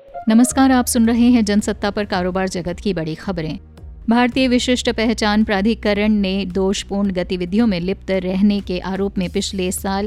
नमस्कार, आप सुन रहे हैं जनसत्ता पर कारोबार जगत की बड़ी खबरें। भारतीय विशिष्ट पहचान प्राधिकरण ने दोषपूर्ण गतिविधियों में लिप्त रहने के आरोप में पिछले साल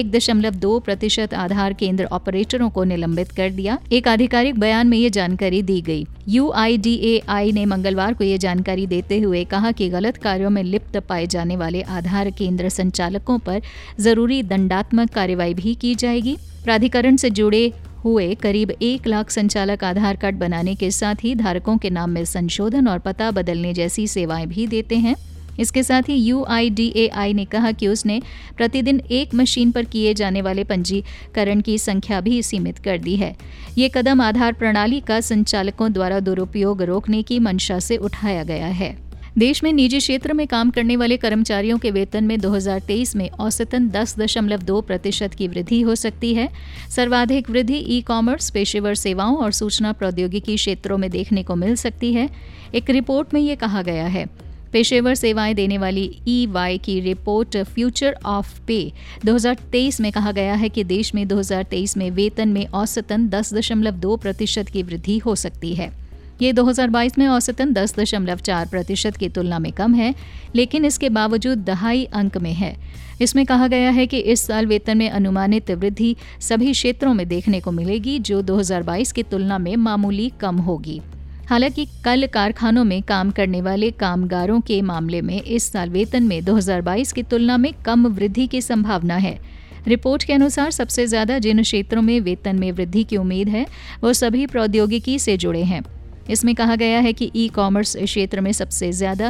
1.2% आधार केंद्र ऑपरेटरों को निलंबित कर दिया। एक आधिकारिक बयान में ये जानकारी दी गई। UIDAI ने मंगलवार को ये जानकारी देते हुए कहा कि गलत कार्यों में लिप्त पाए जाने वाले आधार केंद्र संचालकों पर जरूरी दंडात्मक कार्रवाई भी की जाएगी। प्राधिकरण से जुड़े हुए करीब 1 लाख संचालक आधार कार्ड बनाने के साथ ही धारकों के नाम में संशोधन और पता बदलने जैसी सेवाएं भी देते हैं। इसके साथ ही UIDAI ने कहा कि उसने प्रतिदिन एक मशीन पर किए जाने वाले पंजीकरण की संख्या भी सीमित कर दी है। ये कदम आधार प्रणाली का संचालकों द्वारा दुरुपयोग रोकने की मंशा से उठाया गया है। देश में निजी क्षेत्र में काम करने वाले कर्मचारियों के वेतन में 2023 में औसतन 10.2% की वृद्धि हो सकती है। सर्वाधिक वृद्धि ई-कॉमर्स, पेशेवर सेवाओं और सूचना प्रौद्योगिकी क्षेत्रों में देखने को मिल सकती है। एक रिपोर्ट में ये कहा गया है। पेशेवर सेवाएं देने वाली EY की रिपोर्ट फ्यूचर ऑफ पे 2023 में कहा गया है कि देश में 2023 में वेतन में औसतन 10.2% की वृद्धि हो सकती है। ये 2022 में औसतन 10.4% की तुलना में कम है, लेकिन इसके बावजूद दहाई अंक में है। इसमें कहा गया है कि इस साल वेतन में अनुमानित वृद्धि सभी क्षेत्रों में देखने को मिलेगी, जो 2022 की तुलना में मामूली कम होगी। हालांकि कल कारखानों में काम करने वाले कामगारों के मामले में इस साल वेतन में 2022 की तुलना में कम वृद्धि की संभावना है। रिपोर्ट के अनुसार सबसे ज्यादा जिन क्षेत्रों में वेतन में वृद्धि की उम्मीद है, वो सभी प्रौद्योगिकी से जुड़े हैं। इसमें कहा गया है कि ई-कॉमर्स क्षेत्र में सबसे ज्यादा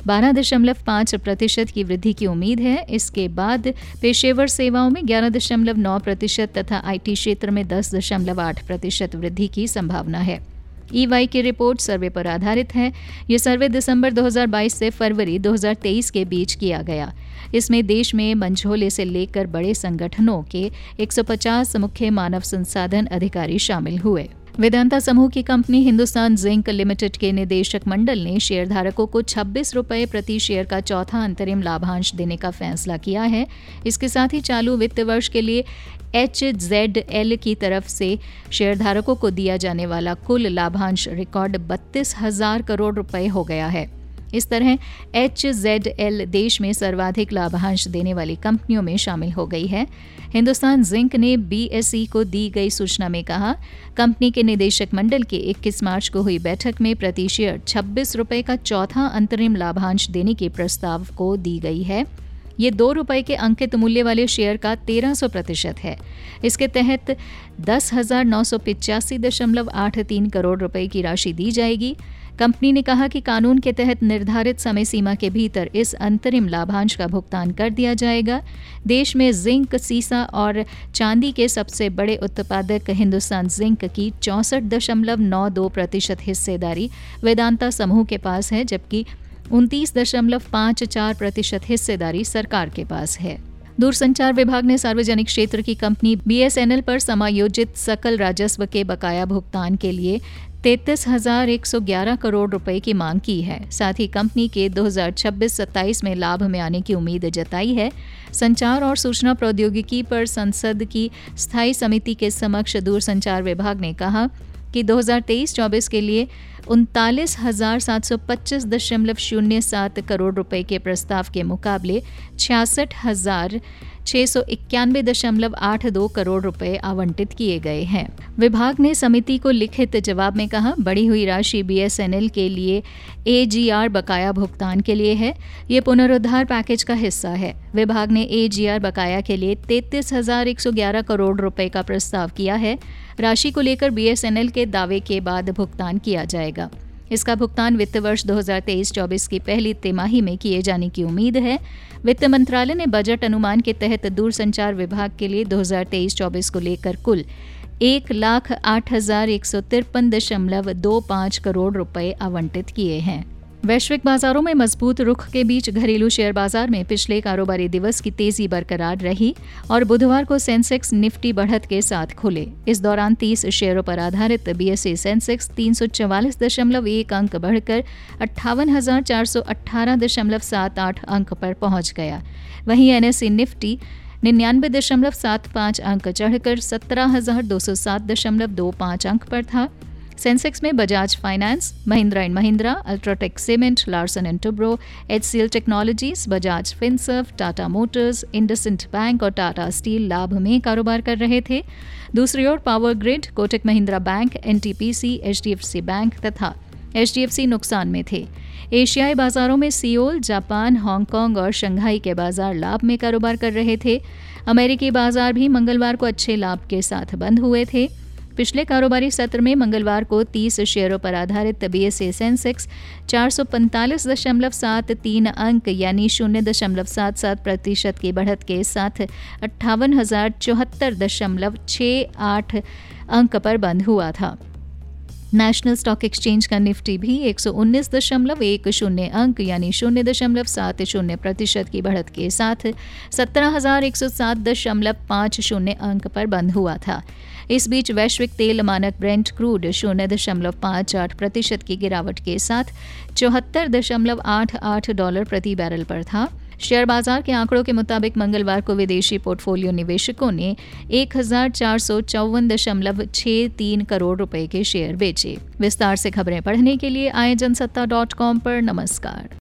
12.5% की वृद्धि की उम्मीद है। इसके बाद पेशेवर सेवाओं में 11.9% तथा IT क्षेत्र में 10.8% वृद्धि की संभावना है। EY की रिपोर्ट सर्वे पर आधारित है। ये सर्वे दिसंबर 2022 से फरवरी 2023 के बीच किया गया। इसमें देश में मंझोले से लेकर बड़े संगठनों के 150 मुख्य मानव संसाधन अधिकारी शामिल हुए। वेदांता समूह की कंपनी हिंदुस्तान जिंक लिमिटेड के निदेशक मंडल ने शेयरधारकों को 26 रुपये प्रति शेयर का चौथा अंतरिम लाभांश देने का फैसला किया है। इसके साथ ही चालू वित्त वर्ष के लिए HZL की तरफ से शेयरधारकों को दिया जाने वाला कुल लाभांश रिकॉर्ड 32,000 करोड़ रुपए हो गया है। इस तरह HZL देश में सर्वाधिक लाभांश देने वाली कंपनियों में शामिल हो गई है। हिंदुस्तान जिंक ने BSE को दी गई सूचना में कहा, कंपनी के निदेशक मंडल के 21 मार्च को हुई बैठक में प्रति शेयर 26 रुपये का चौथा अंतरिम लाभांश देने के प्रस्ताव को दी गई है। ये 2 रुपये के अंकित मूल्य वाले शेयर का 1300% है। इसके तहत 10,985.83 करोड़ रुपए की राशि दी जाएगी। कंपनी ने कहा कि कानून के तहत निर्धारित समय सीमा के भीतर इस अंतरिम लाभांश का भुगतान कर दिया जाएगा। देश में जिंक, सीसा और चांदी के सबसे बड़े उत्पादक हिंदुस्तान जिंक की 64.92% हिस्सेदारी वेदांता समूह के पास है, जबकि 29.54% हिस्सेदारी सरकार के पास है। दूरसंचार विभाग ने सार्वजनिक क्षेत्र की कंपनी BSNL पर समायोजित सकल राजस्व के बकाया भुगतान के लिए 33,111 करोड़ रुपए की मांग की है। साथ ही कंपनी के 2026-27 में लाभ में आने की उम्मीद जताई है। संचार और सूचना प्रौद्योगिकी पर संसद की स्थायी समिति के समक्ष दूरसंचार विभाग ने कहा कि 2023-24 के लिए 39,725.07 करोड़ रुपए के प्रस्ताव के मुकाबले 66,691.82 करोड़ रुपए आवंटित किए गए हैं। विभाग ने समिति को लिखित जवाब में कहा, बढ़ी हुई राशि BSNL के लिए AGR बकाया भुगतान के लिए है। ये पुनरुद्धार पैकेज का हिस्सा है। विभाग ने AGR बकाया के लिए 33,111 करोड़ रुपए का प्रस्ताव किया है। राशि को लेकर BSNL के दावे के बाद भुगतान किया जाएगा। इसका भुगतान वित्त वर्ष 2023-24 की पहली तिमाही में किए जाने की उम्मीद है। वित्त मंत्रालय ने बजट अनुमान के तहत दूरसंचार विभाग के लिए 2023-24 को लेकर कुल 1,08,153.25 करोड़ रुपए आवंटित किए हैं। वैश्विक बाजारों में मजबूत रुख के बीच घरेलू शेयर बाजार में पिछले कारोबारी दिवस की तेजी बरकरार रही और बुधवार को सेंसेक्स निफ्टी बढ़त के साथ खुले। इस दौरान 30 शेयरों पर आधारित BSE सेंसेक्स 344.1 अंक बढ़कर 58,418.78 अंक पर पहुंच गया। वहीं NSE निफ्टी 99.75 अंक चढ़कर 17,207.25 अंक पर था। सेंसेक्स में Bajaj Finance, Mahindra and Mahindra, UltraTech Cement, Larsen and Toubro, HCL Technologies, Bajaj Finserv, Tata Motors, IndusInd Bank और टाटा स्टील लाभ में कारोबार कर रहे थे। दूसरी ओर power grid, Kotak Mahindra Bank, NTPC, HDFC Bank तथा एचडीएफसी नुकसान में थे। एशियाई बाजारों में सियोल, जापान, हांगकांग और शंघाई के बाजार लाभ में कारोबार कर रहे थे। अमेरिकी बाजार भी मंगलवार को अच्छे लाभ के साथ बंद हुए थे। पिछले कारोबारी सत्र में मंगलवार को 30 शेयरों पर आधारित बीएसई सेंसेक्स 445.73 अंक यानी 0.77% की बढ़त के साथ 58,074.68 अंक पर बंद हुआ था। नेशनल स्टॉक एक्सचेंज का निफ्टी भी 119.10 अंक यानी 0.70% की बढ़त के साथ 17,107.50 अंक पर बंद हुआ था। इस बीच वैश्विक तेल मानक ब्रेंट क्रूड 0.58% की गिरावट के साथ $74.88 प्रति बैरल पर था। शेयर बाजार के आंकड़ों के मुताबिक मंगलवार को विदेशी पोर्टफोलियो निवेशकों ने 1,454.63 करोड़ रुपए के शेयर बेचे। विस्तार से खबरें पढ़ने के लिए आए जनसत्ता.com पर। नमस्कार।